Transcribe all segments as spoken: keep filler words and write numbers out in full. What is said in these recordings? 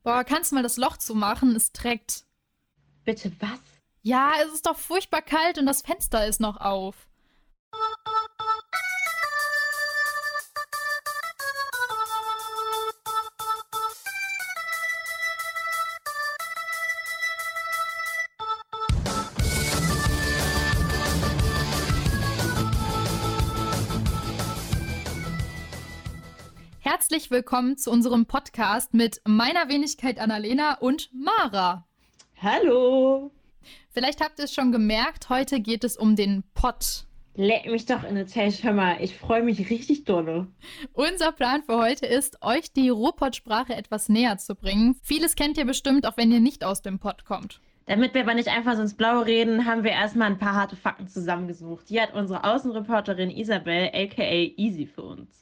Boah, kannst du mal das Loch zumachen? Es trägt. Bitte was? Ja, es ist doch furchtbar kalt und das Fenster ist noch auf. Herzlich willkommen zu unserem Podcast mit meiner Wenigkeit Annalena und Mara. Hallo. Vielleicht habt ihr es schon gemerkt, heute geht es um den Pott. Leck mich doch in den Tisch, hör mal, ich freue mich richtig dolle. Unser Plan für heute ist, euch die Ruhrpott-Sprache etwas näher zu bringen. Vieles kennt ihr bestimmt, auch wenn ihr nicht aus dem Pott kommt. Damit wir aber nicht einfach so ins Blaue reden, haben wir erstmal ein paar harte Fakten zusammengesucht. Die hat unsere Außenreporterin Isabel, aka Easy, für uns.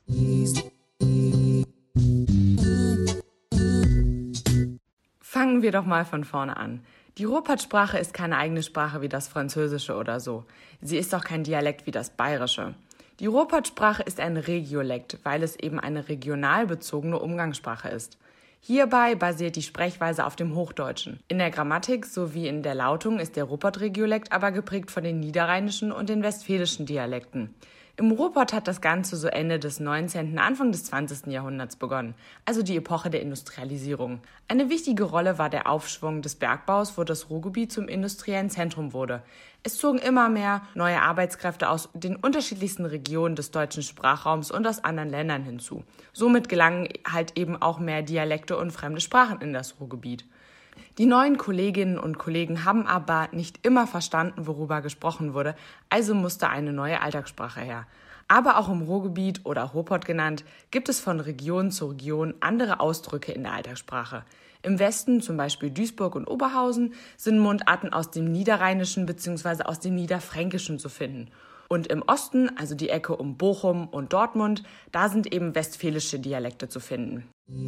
Fangen wir doch mal von vorne an. Die Ruhrpott-Sprache ist keine eigene Sprache wie das Französische oder so. Sie ist auch kein Dialekt wie das Bayerische. Die Ruhrpott-Sprache ist ein Regiolekt, weil es eben eine regional bezogene Umgangssprache ist. Hierbei basiert die Sprechweise auf dem Hochdeutschen. In der Grammatik sowie in der Lautung ist der Ruhrpott-Regiolekt aber geprägt von den niederrheinischen und den westfälischen Dialekten. Im Ruhrpott hat das Ganze so Ende des neunzehnten, Anfang des zwanzigsten Jahrhunderts begonnen, also die Epoche der Industrialisierung. Eine wichtige Rolle war der Aufschwung des Bergbaus, wo das Ruhrgebiet zum industriellen Zentrum wurde. Es zogen immer mehr neue Arbeitskräfte aus den unterschiedlichsten Regionen des deutschen Sprachraums und aus anderen Ländern hinzu. Somit gelangen halt eben auch mehr Dialekte und fremde Sprachen in das Ruhrgebiet. Die neuen Kolleginnen und Kollegen haben aber nicht immer verstanden, worüber gesprochen wurde, also musste eine neue Alltagssprache her. Aber auch im Ruhrgebiet oder Ruhrpott genannt, gibt es von Region zu Region andere Ausdrücke in der Alltagssprache. Im Westen, zum Beispiel Duisburg und Oberhausen, sind Mundarten aus dem Niederrheinischen bzw. aus dem Niederfränkischen zu finden. Und im Osten, also die Ecke um Bochum und Dortmund, da sind eben westfälische Dialekte zu finden.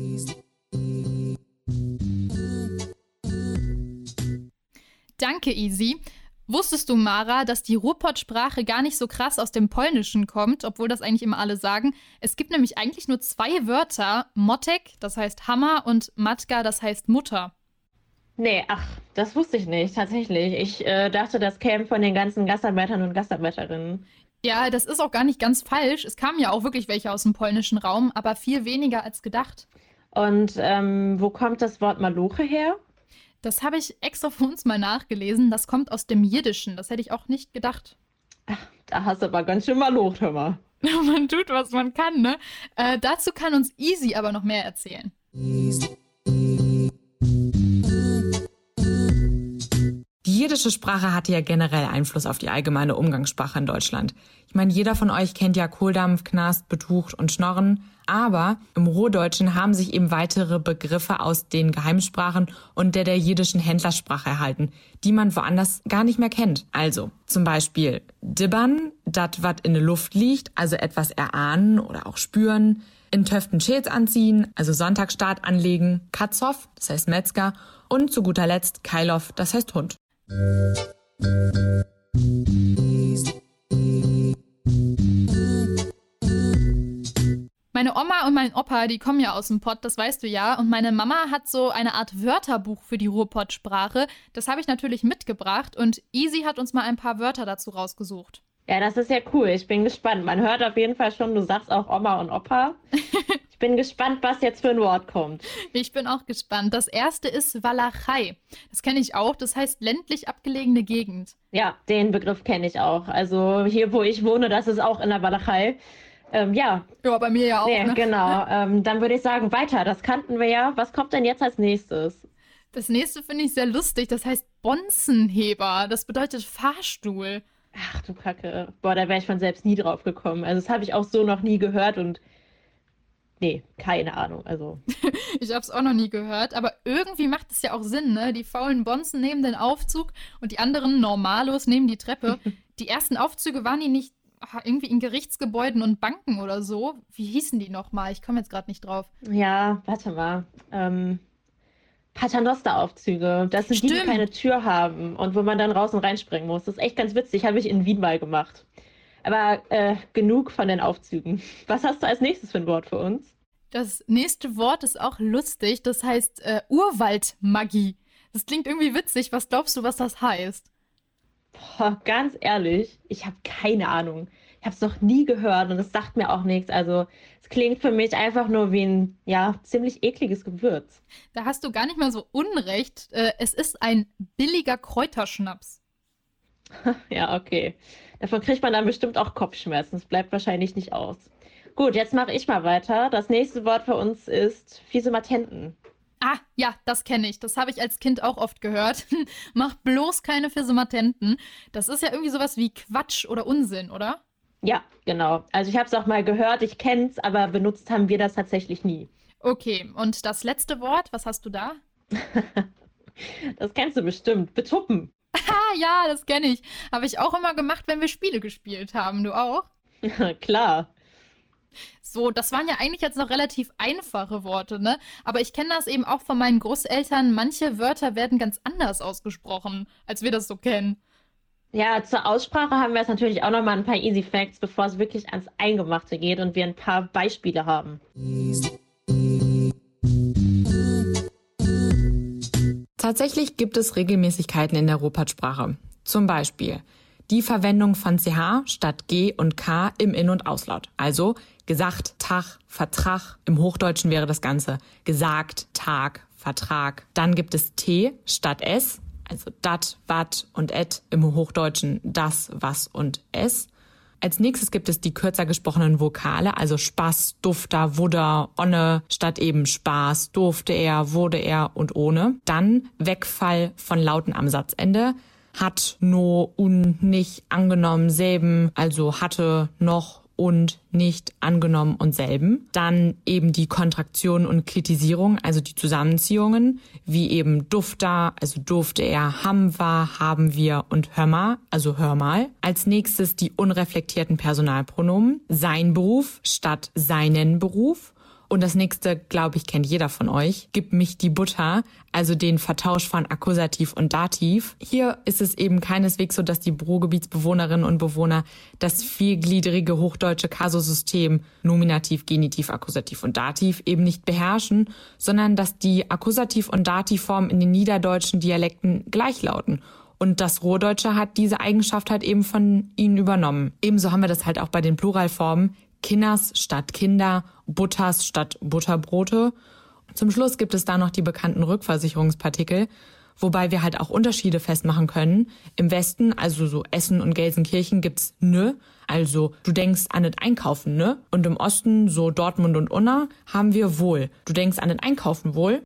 Danke, Easy. Wusstest du, Mara, dass die Ruhrpott-Sprache gar nicht so krass aus dem Polnischen kommt, obwohl das eigentlich immer alle sagen? Es gibt nämlich eigentlich nur zwei Wörter, Mottek, das heißt Hammer, und Matka, das heißt Mutter. Nee, ach, das wusste ich nicht, tatsächlich. Ich äh, dachte, das käme von den ganzen Gastarbeitern und Gastarbeiterinnen. Ja, das ist auch gar nicht ganz falsch. Es kamen ja auch wirklich welche aus dem polnischen Raum, aber viel weniger als gedacht. Und ähm, wo kommt das Wort Maloche her? Das habe ich extra für uns mal nachgelesen. Das kommt aus dem Jiddischen. Das hätte ich auch nicht gedacht. Ach, da hast du aber ganz schön malocht, hör mal. Man tut, was man kann, ne? Äh, dazu kann uns Easy aber noch mehr erzählen. Die jiddische Sprache hatte ja generell Einfluss auf die allgemeine Umgangssprache in Deutschland. Ich meine, jeder von euch kennt ja Kohldampf, Knast, Betucht und Schnorren. Aber im Ruhrdeutschen haben sich eben weitere Begriffe aus den Geheimsprachen und der der jiddischen Händlersprache erhalten, die man woanders gar nicht mehr kennt. Also zum Beispiel Dibbern, dat wat in der Luft liegt, also etwas erahnen oder auch spüren. In Töften Schäls anziehen, also Sonntagsstaat anlegen. Katzow, das heißt Metzger. Und zu guter Letzt Keilow, das heißt Hund. Meine Oma und mein Opa, die kommen ja aus dem Pott, das weißt du ja. Und meine Mama hat so eine Art Wörterbuch für die Ruhrpott-Sprache. Das habe ich natürlich mitgebracht und Easy hat uns mal ein paar Wörter dazu rausgesucht. Ja, das ist ja cool. Ich bin gespannt. Man hört auf jeden Fall schon, du sagst auch Oma und Opa. Ich bin gespannt, was jetzt für ein Wort kommt. Ich bin auch gespannt. Das erste ist Walachei. Das kenne ich auch. Das heißt ländlich abgelegene Gegend. Ja, den Begriff kenne ich auch. Also hier, wo ich wohne, das ist auch in der Walachei. Ähm, ja. Ja, bei mir ja auch. Nee, ne? Genau. Ähm, dann würde ich sagen, weiter. Das kannten wir ja. Was kommt denn jetzt als nächstes? Das nächste finde ich sehr lustig. Das heißt Bonzenheber. Das bedeutet Fahrstuhl. Ach du Kacke. Boah, da wäre ich von selbst nie drauf gekommen. Also das habe ich auch so noch nie gehört und nee, keine Ahnung. Also Ich habe es auch noch nie gehört, aber irgendwie macht es ja auch Sinn, ne? Die faulen Bonzen nehmen den Aufzug und die anderen Normalos nehmen die Treppe. Die ersten Aufzüge waren die nicht ah, irgendwie in Gerichtsgebäuden und Banken oder so? Wie hießen die nochmal? Ich komme jetzt gerade nicht drauf. ja, warte mal. Ähm, Paternosteraufzüge. Das sind die, die Stimmt. keine Tür haben und wo man dann raus und reinspringen muss. Das ist echt ganz witzig. Habe ich in Wien mal gemacht. Aber äh, genug von den Aufzügen. Was hast du als nächstes für ein Wort für uns? Das nächste Wort ist auch lustig. Das heißt äh, Urwaldmagie. Das klingt irgendwie witzig. Was glaubst du, was das heißt? Boah, ganz ehrlich, ich habe keine Ahnung. Ich habe es noch nie gehört und es sagt mir auch nichts. Also es klingt für mich einfach nur wie ein, ja, ziemlich ekliges Gewürz. Da hast du gar nicht mal so unrecht. Äh, es ist ein billiger Kräuterschnaps. Ja, okay. Davon kriegt man dann bestimmt auch Kopfschmerzen. Das bleibt wahrscheinlich nicht aus. Gut, jetzt mache ich mal weiter. Das nächste Wort für uns ist Fiesematenten. Ah, ja, das kenne ich. Das habe ich als Kind auch oft gehört. Mach bloß keine Fissemattenten. Das ist ja irgendwie sowas wie Quatsch oder Unsinn, oder? Ja, genau. Also ich habe es auch mal gehört, ich kenne es, aber benutzt haben wir das tatsächlich nie. Okay, und das letzte Wort, was hast du da? Das kennst du bestimmt. Betuppen. Ah, ja, das kenne ich. Habe ich auch immer gemacht, wenn wir Spiele gespielt haben. Du auch? Klar. So, das waren ja eigentlich jetzt noch relativ einfache Worte, ne? Aber ich kenne das eben auch von meinen Großeltern. Manche Wörter werden ganz anders ausgesprochen, als wir das so kennen. Ja, zur Aussprache haben wir jetzt natürlich auch noch mal ein paar Easy Facts, bevor es wirklich ans Eingemachte geht und wir ein paar Beispiele haben. Tatsächlich gibt es Regelmäßigkeiten in der Ruhrpott-Sprache. Zum Beispiel die Verwendung von C H statt G und K im In- und Auslaut. Also gesagt, Tag, Vertrag. Im Hochdeutschen wäre das Ganze gesagt, Tag, Vertrag. Dann gibt es T statt S, also dat, wat und et. Im Hochdeutschen das, was und es. Als nächstes gibt es die kürzer gesprochenen Vokale, also Spaß, Dufter, Wudder, Onne, statt eben Spaß, durfte er, wurde er und ohne. Dann Wegfall von Lauten am Satzende. Hat, no, un, nicht, angenommen, selben, also hatte, noch und nicht, angenommen und selben. Dann eben die Kontraktion und Kritisierung, also die Zusammenziehungen, wie eben Dufter, also durfte er, ham war, haben wir und hör mal, also hör mal. Als nächstes die unreflektierten Personalpronomen, sein Beruf statt seinen Beruf. Und das nächste, glaube ich, kennt jeder von euch, gib mich die Butter, also den Vertausch von Akkusativ und Dativ. Hier ist es eben keineswegs so, dass die Ruhrgebietsbewohnerinnen und Bewohner das vielgliedrige hochdeutsche Kasusystem Nominativ, Genitiv, Akkusativ und Dativ eben nicht beherrschen, sondern dass die Akkusativ- und Dativformen in den niederdeutschen Dialekten gleich lauten. Und das Ruhrdeutsche hat diese Eigenschaft halt eben von ihnen übernommen. Ebenso haben wir das halt auch bei den Pluralformen Kinders statt Kinder, Butters statt Butterbrote. Zum Schluss gibt es da noch die bekannten Rückversicherungspartikel, wobei wir halt auch Unterschiede festmachen können. Im Westen, also so Essen und Gelsenkirchen, gibt's ne, also du denkst an das Einkaufen, ne? Und im Osten, so Dortmund und Unna, haben wir wohl. Du denkst an das Einkaufen wohl.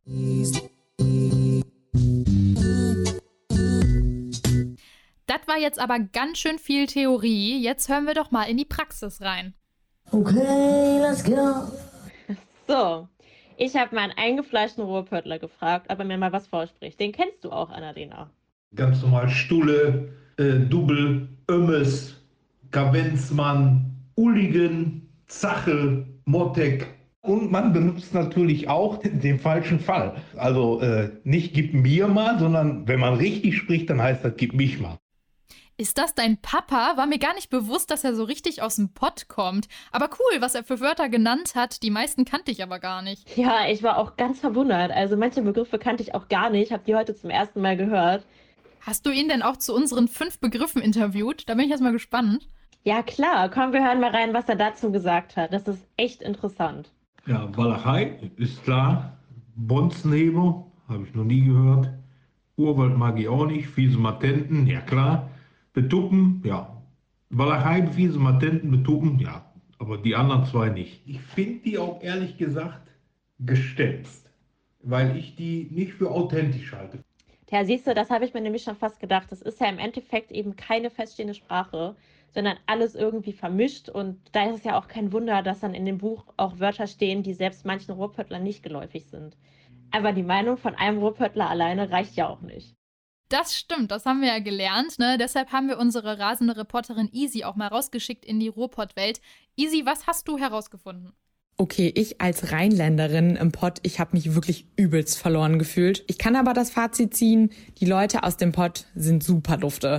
Das war jetzt aber ganz schön viel Theorie. Jetzt hören wir doch mal in die Praxis rein. Okay, let's go. So, ich habe mal einen eingefleischten Ruhrpöttler gefragt, ob er mir mal was vorspricht. Den kennst du auch, Annalena. Ganz normal Stulle, äh, Double, Ömmes, Kavenzmann, Ulligen, Zache, Motek. Und man benutzt natürlich auch den falschen Fall. Also äh, nicht gib mir mal, sondern wenn man richtig spricht, dann heißt das gib mich mal. Ist das dein Papa? War mir gar nicht bewusst, dass er so richtig aus dem Pott kommt. Aber cool, was er für Wörter genannt hat. Die meisten kannte ich aber gar nicht. Ja, ich war auch ganz verwundert. Also manche Begriffe kannte ich auch gar nicht, habe die heute zum ersten Mal gehört. Hast du ihn denn auch zu unseren fünf Begriffen interviewt? Da bin ich jetzt mal gespannt. Ja, klar. Komm, wir hören mal rein, was er dazu gesagt hat. Das ist echt interessant. Ja, Walachei ist klar. Bonzenheber, habe ich noch nie gehört. Urwaldmagie auch nicht. Fiesematenten, ja klar. Betuppen, ja. Walachei, Fiesematenten, Betuppen, ja. Aber die anderen zwei nicht. Ich finde die auch ehrlich gesagt gestelzt, weil ich die nicht für authentisch halte. Ja, siehst du, das habe ich mir nämlich schon fast gedacht. Das ist ja im Endeffekt eben keine feststehende Sprache, sondern alles irgendwie vermischt. Und da ist es ja auch kein Wunder, dass dann in dem Buch auch Wörter stehen, die selbst manchen Ruhrpöttlern nicht geläufig sind. Aber die Meinung von einem Ruhrpöttler alleine reicht ja auch nicht. Das stimmt, das haben wir ja gelernt, ne? Deshalb haben wir unsere rasende Reporterin Easy auch mal rausgeschickt in die Ruhrpott-Welt. Easy, was hast du herausgefunden? Okay, ich als Rheinländerin im Pott, ich habe mich wirklich übelst verloren gefühlt. Ich kann aber das Fazit ziehen, die Leute aus dem Pott sind super dufte.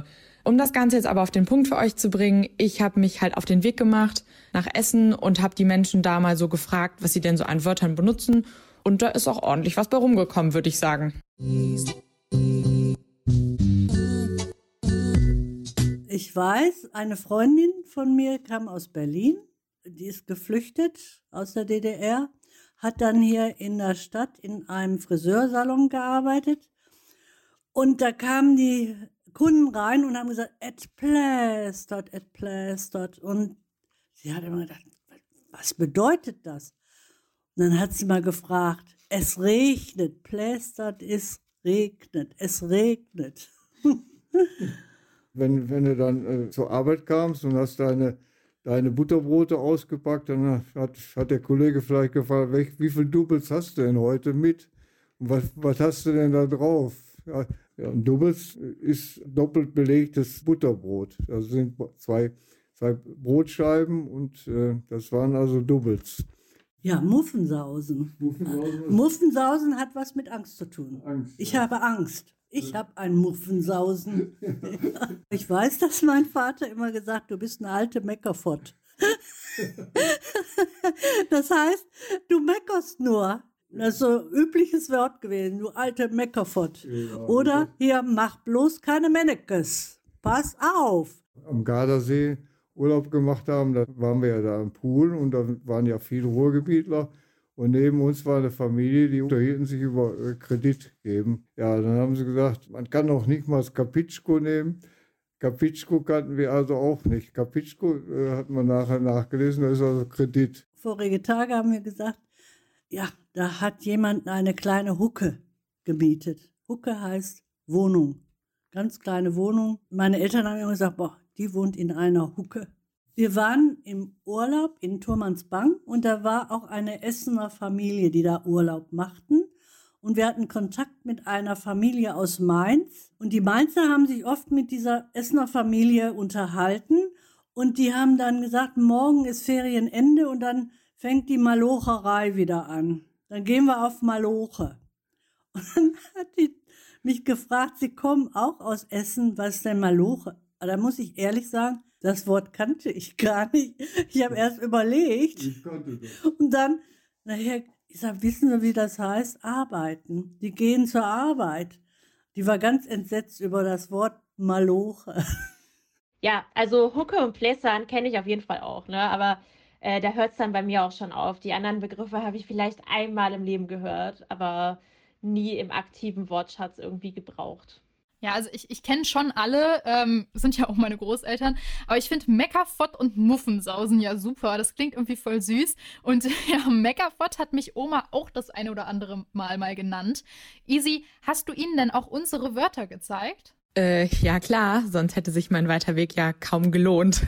Um das Ganze jetzt aber auf den Punkt für euch zu bringen, ich habe mich halt auf den Weg gemacht nach Essen und habe die Menschen da mal so gefragt, was sie denn so an Wörtern benutzen. Und da ist auch ordentlich was bei rumgekommen, würde ich sagen. Ich weiß, eine Freundin von mir kam aus Berlin, die ist geflüchtet aus der D D R, hat dann hier in der Stadt in einem Friseursalon gearbeitet. Und da kamen die Kunden rein und haben gesagt, et plästert, et plästert. Und sie hat immer gedacht, was bedeutet das? Und dann hat sie mal gefragt, es regnet, plästert ist regnet, es regnet. Wenn, wenn du dann äh, zur Arbeit kamst und hast deine, deine Butterbrote ausgepackt, dann hat, hat der Kollege vielleicht gefragt, welch, wie viele Doubles hast du denn heute mit? Und was, was hast du denn da drauf? Ja, ja, ein Doubles ist doppelt belegtes Butterbrot. Das sind zwei, zwei Brotscheiben und äh, das waren also Doubles. Ja, Muffensausen. Muffensausen, Muffensausen hat was mit Angst zu tun. Angst, Ich ja. habe Angst. Ich habe ein Muffensausen. Ich weiß, dass mein Vater immer gesagt, du bist eine alte Meckerfott. Das heißt, du meckerst nur. Das ist so ein übliches Wort gewesen, du alte Meckerfott. Ja, Oder hier, mach bloß keine Mennekes. Pass auf. Am Gardasee Urlaub gemacht haben, da waren wir ja da im Pool und da waren ja viele Ruhrgebietler. Und neben uns war eine Familie, die unterhielten sich über äh, Kredit geben. Ja, dann haben sie gesagt, man kann auch nicht mal das Kapitschko nehmen. Kapitschko kannten wir also auch nicht. Kapitschko äh, hat man nachher nachgelesen, das ist also Kredit. Vorige Tage haben wir gesagt, ja, da hat jemand eine kleine Hucke gemietet. Hucke heißt Wohnung, ganz kleine Wohnung. Meine Eltern haben immer gesagt, boah, die wohnt in einer Hucke. Wir waren im Urlaub in Turmansbang und da war auch eine Essener Familie, die da Urlaub machten. Und wir hatten Kontakt mit einer Familie aus Mainz. Und die Mainzer haben sich oft mit dieser Essener Familie unterhalten. Und die haben dann gesagt, morgen ist Ferienende und dann fängt die Malocherei wieder an. Dann gehen wir auf Maloche. Und dann hat die mich gefragt, sie kommen auch aus Essen, was ist denn Maloche? Aber da muss ich ehrlich sagen, das Wort kannte ich gar nicht. Ich habe erst überlegt. Ich kannte das. Und dann, nachher, ich sage, wissen Sie, wie das heißt? Arbeiten. Die gehen zur Arbeit. Die war ganz entsetzt über das Wort Maloche. Ja, also Hucke und Plästern kenne ich auf jeden Fall auch, ne? Aber äh, da hört es dann bei mir auch schon auf. Die anderen Begriffe habe ich vielleicht einmal im Leben gehört, aber nie im aktiven Wortschatz irgendwie gebraucht. Ja, also ich, ich kenne schon alle, ähm, sind ja auch meine Großeltern, aber ich finde Meckerfott und Muffensausen ja super. Das klingt irgendwie voll süß. Und ja, Meckerfott hat mich Oma auch das eine oder andere Mal mal genannt. Isi, hast du ihnen denn auch unsere Wörter gezeigt? Äh, ja klar, sonst hätte sich mein weiter Weg ja kaum gelohnt.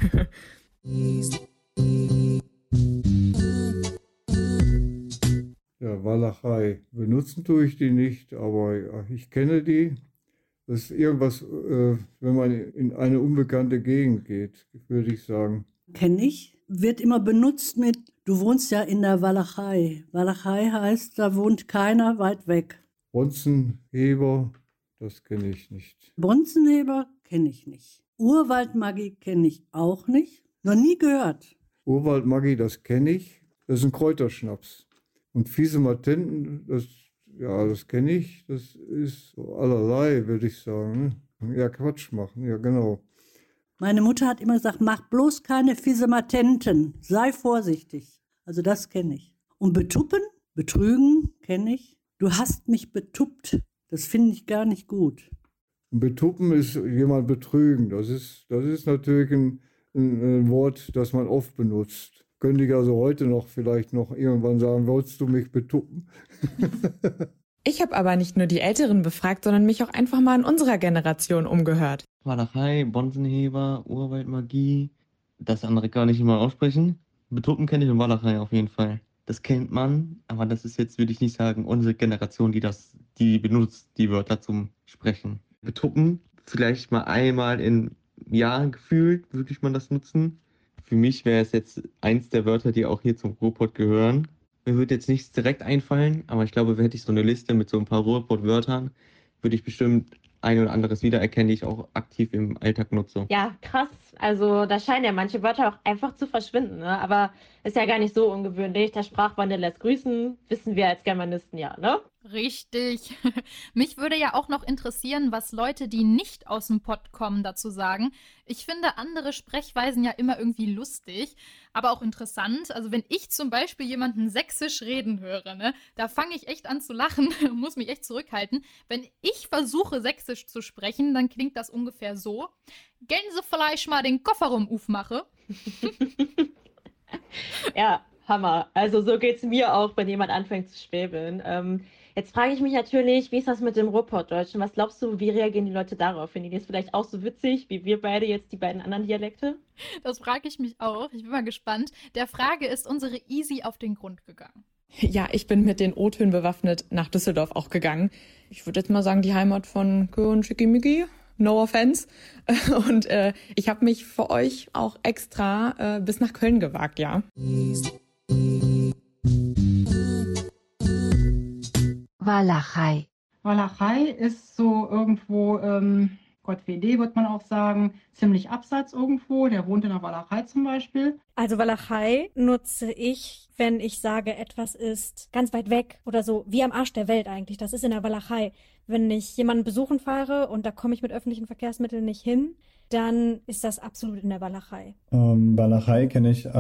Ja, Walachei. Benutzen tue ich die nicht, aber ja, ich kenne die. Das ist irgendwas, äh, wenn man in eine unbekannte Gegend geht, würde ich sagen. Kenne ich. Wird immer benutzt mit, du wohnst ja in der Walachei. Walachei heißt, da wohnt keiner weit weg. Bonzenheber, das kenne ich nicht. Bonzenheber kenne ich nicht. Urwaldmagie kenne ich auch nicht. Noch nie gehört. Urwaldmagie, das kenne ich. Das ist ein Kräuterschnaps. Und fiese Matenten, das, ja, das kenne ich. Das ist so allerlei, würde ich sagen. Ja, Quatsch machen, ja genau. Meine Mutter hat immer gesagt, mach bloß keine Fisematenten, sei vorsichtig. Also das kenne ich. Und betuppen, betrügen kenne ich. Du hast mich betuppt, das finde ich gar nicht gut. Und betuppen ist jemand betrügen. Das ist, das ist natürlich ein, ein, ein Wort, das man oft benutzt. Könnte ich also heute noch vielleicht noch irgendwann sagen, wolltest du mich betuppen? Ich habe aber nicht nur die Älteren befragt, sondern mich auch einfach mal in unserer Generation umgehört. Walachei, Bonzenheber, Urwaldmagie. Das andere kann ich nicht mal aussprechen. Betuppen kenne ich und Walachei auf jeden Fall. Das kennt man, aber das ist jetzt, würde ich nicht sagen, unsere Generation, die das, die benutzt die Wörter zum Sprechen. Betuppen, vielleicht mal einmal im Jahr gefühlt, würde ich mal das nutzen. Für mich wäre es jetzt eins der Wörter, die auch hier zum Ruhrpott gehören. Mir würde jetzt nichts direkt einfallen, aber ich glaube, hätte ich so eine Liste mit so ein paar Ruhrpott-Wörtern, würde ich bestimmt ein oder anderes wiedererkennen, die ich auch aktiv im Alltag nutze. Ja, krass. Also da scheinen ja manche Wörter auch einfach zu verschwinden, ne? Aber ist ja gar nicht so ungewöhnlich. Der Sprachwandel lässt grüßen, wissen wir als Germanisten ja, ne? Richtig. Mich würde ja auch noch interessieren, was Leute, die nicht aus dem Pott kommen, dazu sagen. Ich finde andere Sprechweisen ja immer irgendwie lustig, aber auch interessant. Also wenn ich zum Beispiel jemanden sächsisch reden höre, ne, da fange ich echt an zu lachen, muss mich echt zurückhalten. Wenn ich versuche, sächsisch zu sprechen, dann klingt das ungefähr so. Gehen Sie vielleicht mal den Kofferraum aufmache. Ja, Hammer. Also so geht's mir auch, wenn jemand anfängt zu schwäbeln. Ähm, jetzt frage ich mich natürlich, wie ist das mit dem Ruhrpottdeutschen? Was glaubst du, wie reagieren die Leute darauf? Finden die das vielleicht auch so witzig, wie wir beide jetzt die beiden anderen Dialekte? Das frage ich mich auch. Ich bin mal gespannt. Der Frage ist unsere Easy auf den Grund gegangen. Ja, ich bin mit den O-Tönen bewaffnet nach Düsseldorf auch gegangen. Ich würde jetzt mal sagen, die Heimat von Kö und Schickimicki. No offense. Und äh, ich habe mich für euch auch extra äh, bis nach Köln gewagt, ja. Walachei. Walachei ist so irgendwo, ähm, Gott W D würde man auch sagen, ziemlich abseits irgendwo. Der wohnt in der Walachei zum Beispiel. Also Walachei nutze ich, wenn ich sage, etwas ist ganz weit weg oder so, wie am Arsch der Welt eigentlich. Das ist in der Walachei. Wenn ich jemanden besuchen fahre und da komme ich mit öffentlichen Verkehrsmitteln nicht hin, dann ist das absolut in der Walachei. Ähm, Walachei kenne ich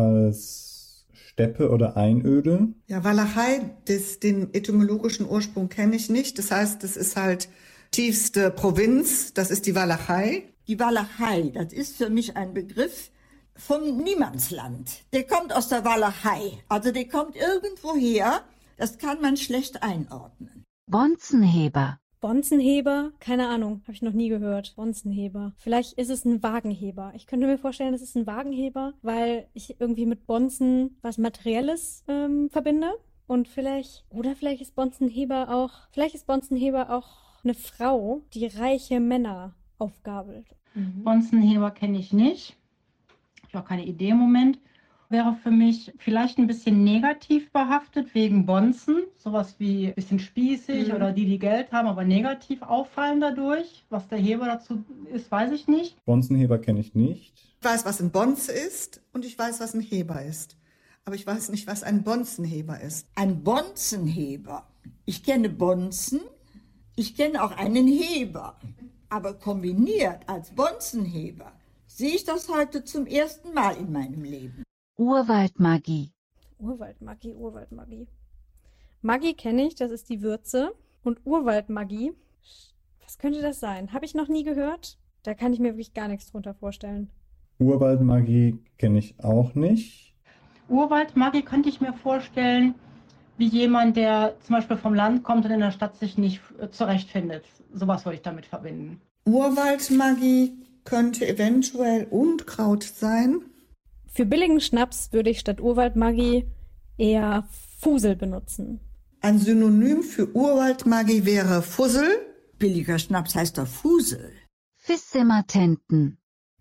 als Steppe oder Einöde. Ja, Walachei, das, den etymologischen Ursprung kenne ich nicht. Das heißt, das ist halt tiefste Provinz, das ist die Walachei. Die Walachei, das ist für mich ein Begriff vom Niemandsland. Der kommt aus der Walachei, also der kommt irgendwo her, das kann man schlecht einordnen. Bonzenheber. Bonzenheber? Keine Ahnung, habe ich noch nie gehört. Bonzenheber. Vielleicht ist es ein Wagenheber. Ich könnte mir vorstellen, es ist ein Wagenheber, weil ich irgendwie mit Bonzen was Materielles ähm, verbinde. Und vielleicht, oder vielleicht ist Bonzenheber auch, vielleicht ist Bonzenheber auch eine Frau, die reiche Männer aufgabelt. Mhm. Bonzenheber kenne ich nicht. Ich habe auch keine Idee im Moment. Wäre für mich vielleicht ein bisschen negativ behaftet wegen Bonzen. Sowas wie ein bisschen spießig mhm. oder die, die Geld haben, aber negativ auffallen dadurch. Was der Heber dazu ist, weiß ich nicht. Bonzenheber kenne ich nicht. Ich weiß, was ein Bonze ist und ich weiß, was ein Heber ist. Aber ich weiß nicht, was ein Bonzenheber ist. Ein Bonzenheber. Ich kenne Bonzen, ich kenne auch einen Heber. Aber kombiniert als Bonzenheber sehe ich das heute zum ersten Mal in meinem Leben. Urwaldmagie. Urwaldmagie, Urwaldmagie. Magie kenne ich, das ist die Würze. Und Urwaldmagie, was könnte das sein? Habe ich noch nie gehört. Da kann ich mir wirklich gar nichts drunter vorstellen. Urwaldmagie kenne ich auch nicht. Urwaldmagie könnte ich mir vorstellen, wie jemand, der zum Beispiel vom Land kommt und in der Stadt sich nicht zurechtfindet. Sowas würde ich damit verbinden. Urwaldmagie könnte eventuell Unkraut sein. Für billigen Schnaps würde ich statt Urwaldmagie eher Fusel benutzen. Ein Synonym für Urwaldmagie wäre Fussel. Billiger Schnaps heißt doch Fusel. Fissematenten.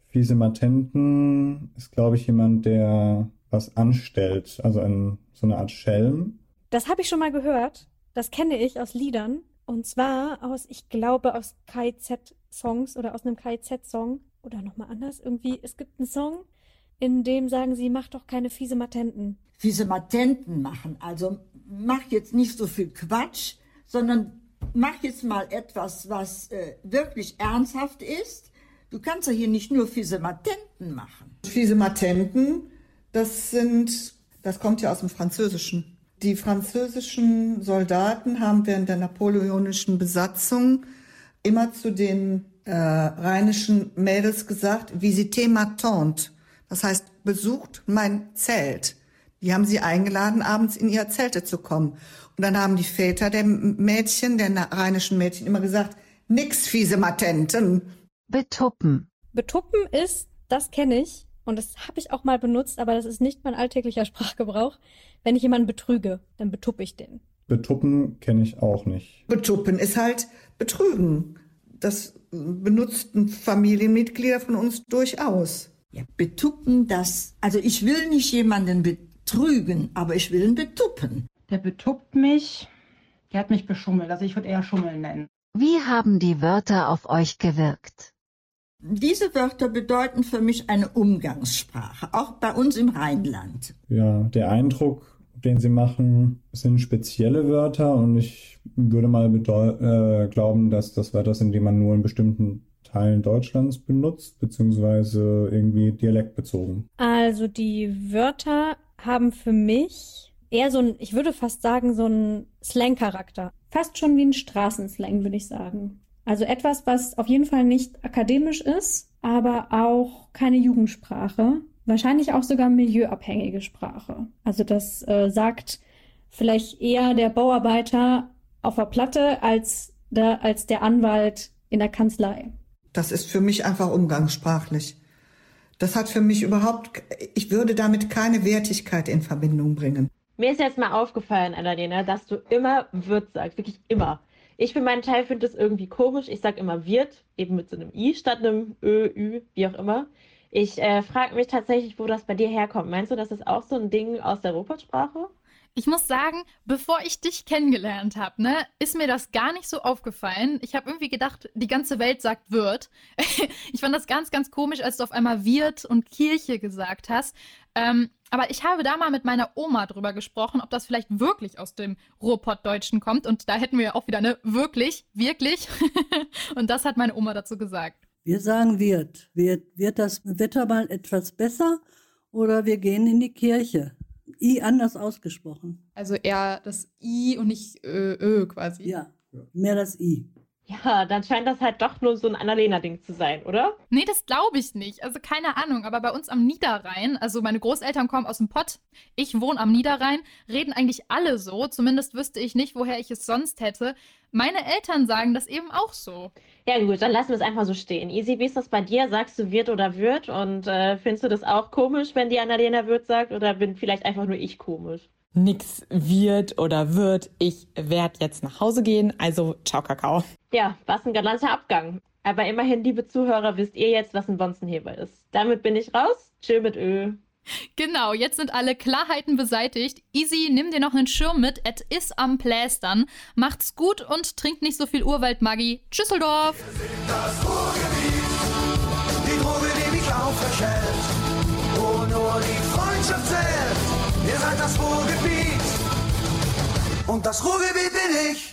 Fissematenten ist, glaube ich, jemand, der was anstellt, also ein, so eine Art Schelm. Das habe ich schon mal gehört. Das kenne ich aus Liedern. Und zwar aus, ich glaube, aus K I Z-Songs oder aus einem K I Z-Song. Oder nochmal anders. Irgendwie, es gibt einen Song, in dem sagen sie, mach doch keine fiese Matenten. Fiese Matenten machen. Also mach jetzt nicht so viel Quatsch, sondern mach jetzt mal etwas, was äh, wirklich ernsthaft ist. Du kannst ja hier nicht nur fiese Matenten machen. Fiese Matenten, das sind, das kommt ja aus dem Französischen. Die französischen Soldaten haben während der napoleonischen Besatzung immer zu den äh, rheinischen Mädels gesagt, visitez ma tente. Das heißt, besucht mein Zelt. Die haben sie eingeladen, abends in ihre Zelte zu kommen. Und dann haben die Väter der Mädchen, der rheinischen Mädchen, immer gesagt, nix fiese Matenten. Betuppen. Betuppen ist, das kenne ich und das habe ich auch mal benutzt, aber das ist nicht mein alltäglicher Sprachgebrauch. Wenn ich jemanden betrüge, dann betuppe ich den. Betuppen kenne ich auch nicht. Betuppen ist halt betrügen. Das benutzten Familienmitglieder von uns durchaus. Ja, betuppen, das, also ich will nicht jemanden betrügen, aber ich will ihn betuppen. Der betuppt mich, der hat mich beschummelt, also ich würde eher Schummeln nennen. Wie haben die Wörter auf euch gewirkt? Diese Wörter bedeuten für mich eine Umgangssprache, auch bei uns im Rheinland. Ja, der Eindruck, den sie machen, sind spezielle Wörter und ich würde mal bedeu- äh, glauben, dass das Wörter sind, die man nur in bestimmten Teilen Deutschlands benutzt, beziehungsweise irgendwie dialektbezogen. Also die Wörter haben für mich eher so ein, ich würde fast sagen, so ein Slang-Charakter. Fast schon wie ein Straßenslang, würde ich sagen. Also etwas, was auf jeden Fall nicht akademisch ist, aber auch keine Jugendsprache. Wahrscheinlich auch sogar milieuabhängige Sprache. Also das äh, sagt vielleicht eher der Bauarbeiter auf der Platte als der, als der Anwalt in der Kanzlei. Das ist für mich einfach umgangssprachlich. Das hat für mich überhaupt, ich würde damit keine Wertigkeit in Verbindung bringen. Mir ist jetzt mal aufgefallen, Annalena, dass du immer wird sagst, wirklich immer. Ich für meinen Teil finde das irgendwie komisch. Ich sage immer wird, eben mit so einem I statt einem Ö, Ü, wie auch immer. Ich äh, frage mich tatsächlich, wo das bei dir herkommt. Meinst du, das ist auch so ein Ding aus der Ruhrpott-Sprache? Ich muss sagen, bevor ich dich kennengelernt habe, ne, ist mir das gar nicht so aufgefallen. Ich habe irgendwie gedacht, die ganze Welt sagt wird. Ich fand das ganz, ganz komisch, als du auf einmal wird und Kirche gesagt hast. Ähm, aber ich habe da mal mit meiner Oma drüber gesprochen, ob das vielleicht wirklich aus dem Ruhrpottdeutschen kommt. Und da hätten wir ja auch wieder, ne, wirklich, wirklich. Und das hat meine Oma dazu gesagt. Wir sagen wird. Wird, wird das Wetter mal etwas besser oder wir gehen in die Kirche? I anders ausgesprochen. Also eher das I und nicht Ö, Ö quasi. Ja, mehr das I. Ja, dann scheint das halt doch nur so ein Annalena-Ding zu sein, oder? Nee, das glaube ich nicht. Also keine Ahnung, aber bei uns am Niederrhein, also meine Großeltern kommen aus dem Pott, ich wohne am Niederrhein, reden eigentlich alle so. Zumindest wüsste ich nicht, woher ich es sonst hätte. Meine Eltern sagen das eben auch so. Ja gut, dann lassen wir es einfach so stehen. Easy, wie ist das bei dir? Sagst du wird oder wird? Und äh, findest du das auch komisch, wenn die Annalena wird sagt? Oder bin vielleicht einfach nur ich komisch? Nix wird oder wird. Ich werde jetzt nach Hause gehen, also ciao Kakao. Ja, was ein galanter Abgang. Aber immerhin, liebe Zuhörer, wisst ihr jetzt, was ein Bonzenheber ist. Damit bin ich raus. Chill mit Ö. Genau, jetzt sind alle Klarheiten beseitigt. Easy, nimm dir noch einen Schirm mit. Es ist am Plästern. Macht's gut und trinkt nicht so viel Urwaldmaggi. Tschüsseldorf! Wir sind das Ruhrgebiet, die Droge, die mich auferschellt, wo nur die Freundschaft zählt. Ihr seid das Ruhrgebiet und das Ruhrgebiet bin ich.